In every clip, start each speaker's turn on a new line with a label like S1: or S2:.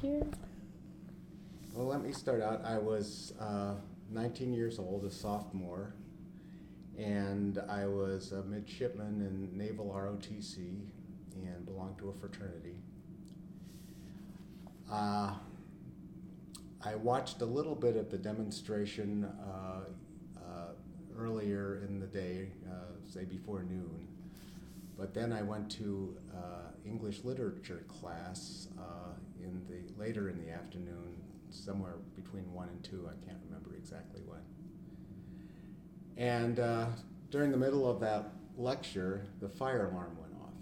S1: here?
S2: Well, let me start out. I was 19 years old, a sophomore, and I was a midshipman in Naval ROTC and belonged to a fraternity. I watched a little bit of the demonstration earlier in the day, say before noon, but then I went to English literature class later in the afternoon, somewhere between 1 and 2, I can't remember exactly when. And during the middle of that lecture, the fire alarm went off.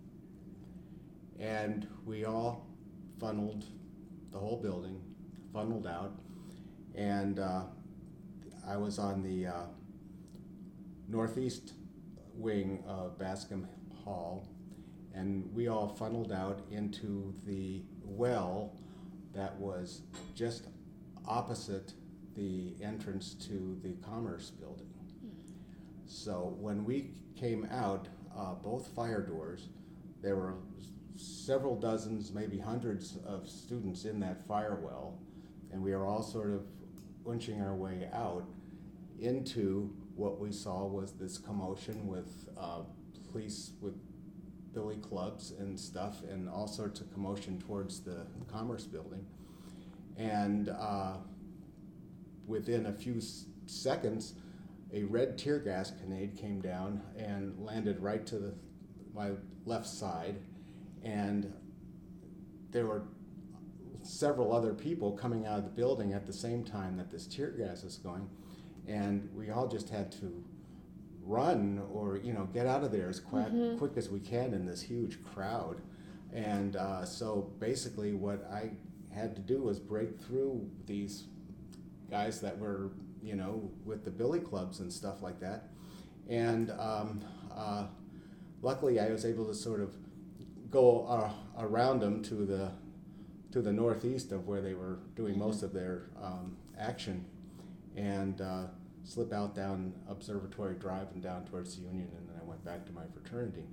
S2: And we all funneled, the whole building funneled out, and I was on the northeast wing of Bascom Hall, and we all funneled out into the well that was just opposite the entrance to the Commerce Building. So when we came out, both fire doors, there were several dozens, maybe hundreds of students in that fire well, and we were all sort of inching our way out into what we saw was this commotion with police with billy clubs and stuff, and all sorts of commotion towards the Commerce Building. And within a few seconds, a red tear gas grenade came down and landed right to my left side, and there were several other people coming out of the building at the same time that this tear gas is going, and we all just had to run or get out of there as quick as we can in this huge crowd. And so basically what I had to do was break through these guys that were with the billy clubs and stuff like that, and luckily I was able to sort of go around them to the northeast of where they were doing most of their action, and slip out down Observatory Drive and down towards the Union, and then I went back to my fraternity.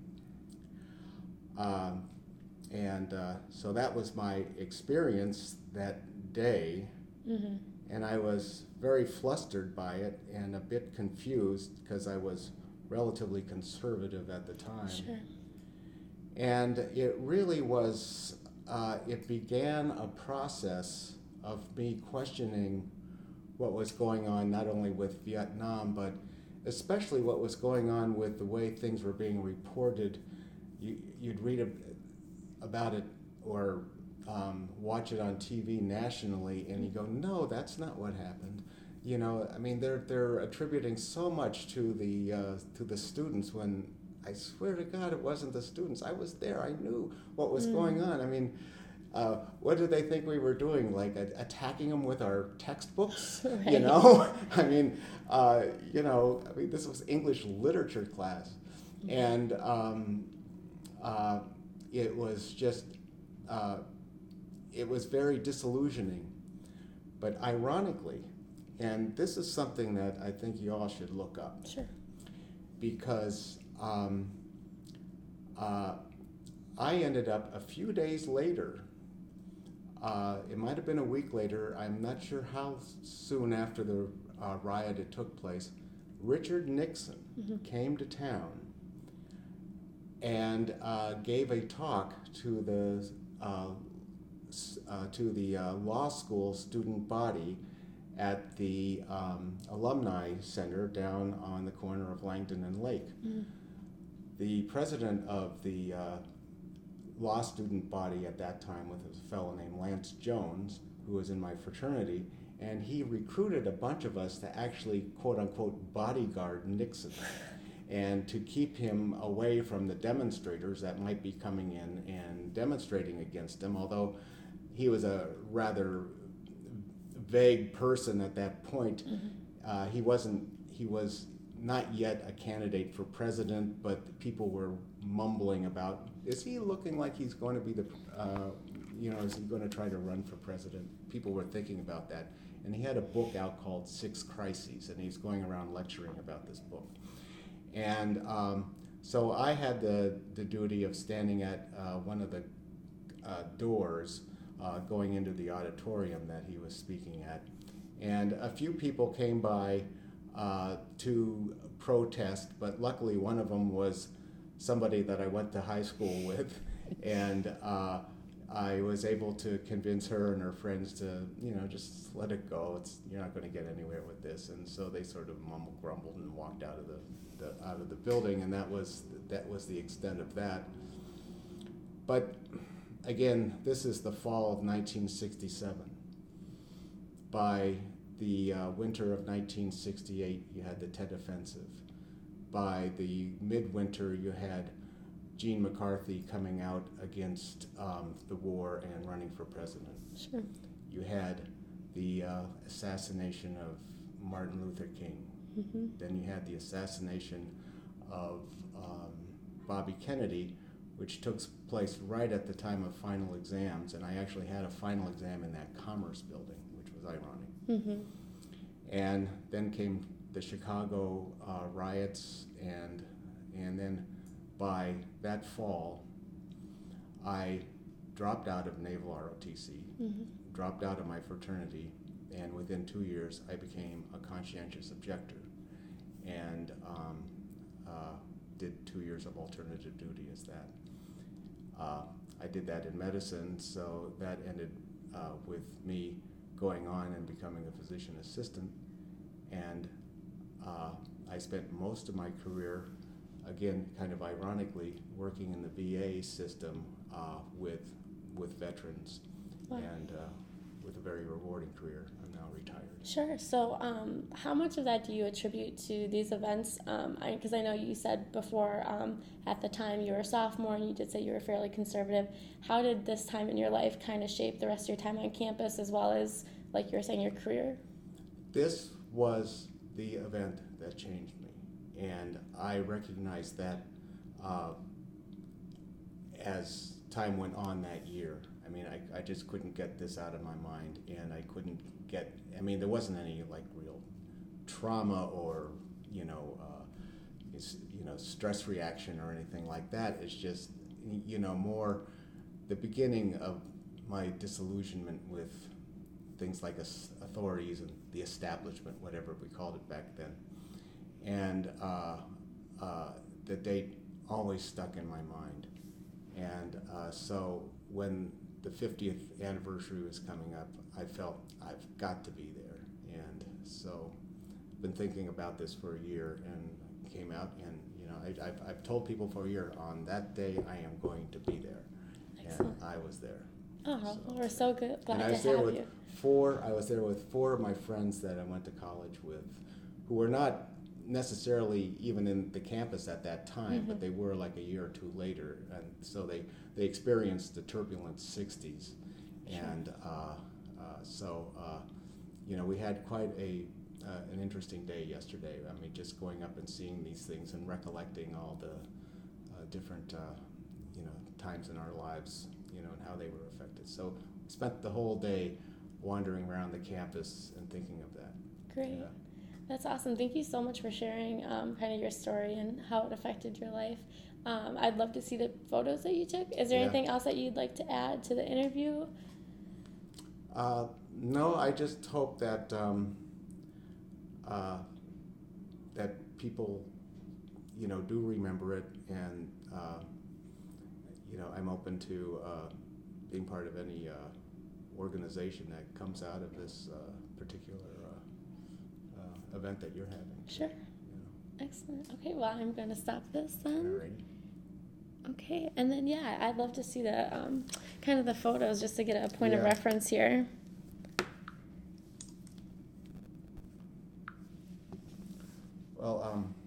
S2: So that was my experience that day, and I was very flustered by it and a bit confused because I was relatively conservative at the time.
S1: Sure.
S2: And it really was, it began a process of me questioning what was going on, not only with Vietnam, but especially what was going on with the way things were being reported. You'd read about it or watch it on TV nationally, and you go, no, that's not what happened. They're attributing so much to the students when I swear to God it wasn't the students. I was there. I knew what was going on. What did they think we were doing? Like attacking them with our textbooks?
S1: Right.
S2: This was English literature class, and it was just, it was very disillusioning. But ironically, and this is something that I think you all should look up.
S1: Sure.
S2: Because I ended up a few days later, it might have been a week later, I'm not sure how soon after the riot it took place, Richard Nixon came to town and gave a talk to the law school student body at the Alumni Center down on the corner of Langdon and Lake. The president of the law student body at that time was a fellow named Lance Jones, who was in my fraternity, and he recruited a bunch of us to actually, quote-unquote, bodyguard Nixon, and to keep him away from the demonstrators that might be coming in and demonstrating against him, although he was a rather vague person at that point. He was not yet a candidate for president, but people were mumbling about, is he looking like he's going to be is he going to try to run for president? People were thinking about that. And he had a book out called Six Crises, and he's going around lecturing about this book. And so I had the duty of standing at one of the doors going into the auditorium that he was speaking at. And a few people came by to protest, but luckily one of them was somebody that I went to high school with, and I was able to convince her and her friends to, just let it go. You're not going to get anywhere with this. And so they sort of mumbled, grumbled, and walked out of the building, and that was the extent of that. But again, this is the fall of 1967. By the winter of 1968, you had the Tet Offensive. By the midwinter, you had Gene McCarthy coming out against the war and running for president.
S1: Sure.
S2: You had the assassination of Martin Luther King.
S1: Mm-hmm.
S2: Then you had the assassination of Bobby Kennedy, which took place right at the time of final exams, and I actually had a final exam in that Commerce building, which was ironic.
S1: Mm-hmm.
S2: And then came the Chicago riots, and then by that fall, I dropped out of Naval ROTC,
S1: Mm-hmm.
S2: dropped out of my fraternity, and within 2 years, I became a conscientious objector, and did 2 years of alternative duty as that. I did that in medicine, so that ended with me going on and becoming a physician assistant, and I spent most of my career, again, kind of ironically, working in the VA system with veterans.
S1: Wow.
S2: And with a very rewarding career. I'm now retired.
S1: Sure. So how much of that do you attribute to these events? Because I know you said before at the time you were a sophomore and you did say you were fairly conservative. How did this time in your life kind of shape the rest of your time on campus as well as, like you were saying, your career?
S2: This was the event that changed me. And I recognized that as time went on that year. I mean, I just couldn't get this out of my mind, and I couldn't get, there wasn't any real trauma or, stress reaction or anything like that. It's just, more the beginning of my disillusionment with things like authorities and the establishment, whatever we called it back then. And the date always stuck in my mind. And so when the 50th anniversary was coming up, I felt I've got to be there. And so I've been thinking about this for a year and came out, and I've told people for a year, on that day I am going to be there.
S1: Excellent.
S2: And I was there.
S1: Oh,
S2: So,
S1: well, we're so good. Glad
S2: and I
S1: to
S2: was there
S1: have
S2: with
S1: you.
S2: I was there with four of my friends that I went to college with, who were not necessarily even in the campus at that time,
S1: Mm-hmm.
S2: but they were like a year or two later, and so they experienced the turbulent 60s.
S1: Sure.
S2: And we had quite an interesting day yesterday. I mean, just going up and seeing these things and recollecting all the different times in our lives, and how they were affected. So we spent the whole day wandering around the campus and thinking of that.
S1: Great.
S2: Yeah.
S1: That's awesome. Thank you so much for sharing kind of your story and how it affected your life. I'd love to see the photos that you took. Is there
S2: Yeah.
S1: anything else that you'd like to add to the interview?
S2: No, I just hope that that people, do remember it, and I'm open to being part of any organization that comes out of this particular event that you're having.
S1: Sure. Excellent. Okay, well, I'm going to stop this then.
S2: Alrighty.
S1: Okay, and then, I'd love to see the kind of the photos just to get a point of
S2: Yeah.
S1: reference here.
S2: Well,